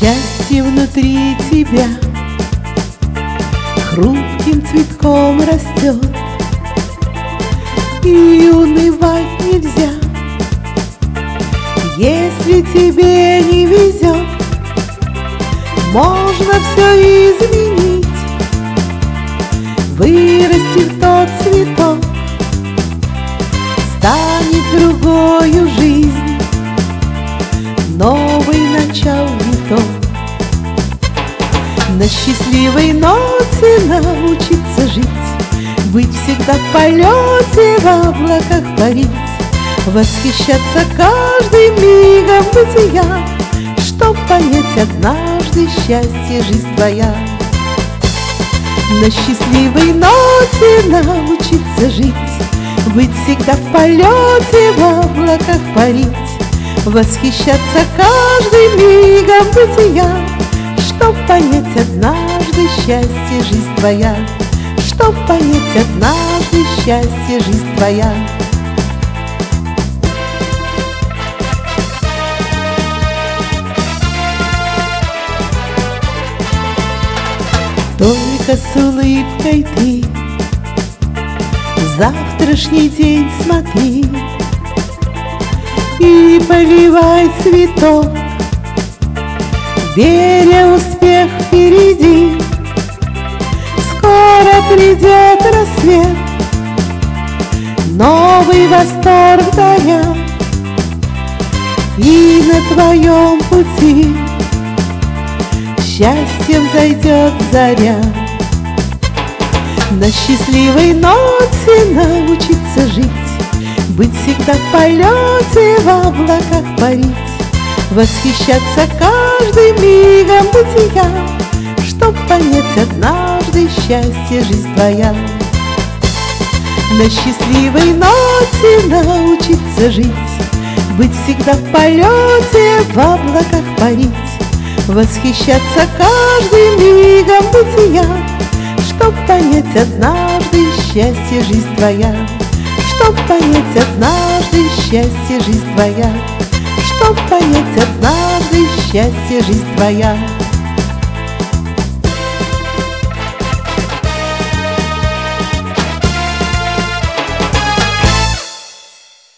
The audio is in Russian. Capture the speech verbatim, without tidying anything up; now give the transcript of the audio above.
Счастье внутри тебя хрупким цветком растет, и унывать нельзя, если тебе не везет. Можно все изменить, вырастив тот цветок, станет другою жизнь, новый начал виток. На счастливой ноте научиться жить, быть всегда в полете, в облаках парить, восхищаться каждым мигом бытия, чтоб понять однажды счастье жизнь твоя. На счастливой ноте научиться жить, быть всегда в полете, в облаках парить, восхищаться каждым мигом бытия, чтоб понять однажды счастье жизнь твоя, чтоб понять однажды счастье жизнь твоя. Только с улыбкой ты завтрашний день смотри и поливай цветок, веря успех впереди. Скоро придет рассвет, новый восторг даря, и на твоем пути счастьем зайдет заря. На счастливой ноте научиться жить, быть всегда в полете, в облаках парить, восхищаться каждым мигом бытия, чтоб понять однажды счастье жизнь твоя. На счастливой ноте научиться жить, быть всегда в полете, в облаках парить, восхищаться каждым мигом бытия, чтоб понять однажды счастье жизнь твоя, чтоб понять однажды счастье жизнь твоя, чтоб понять однажды счастье жизнь твоя.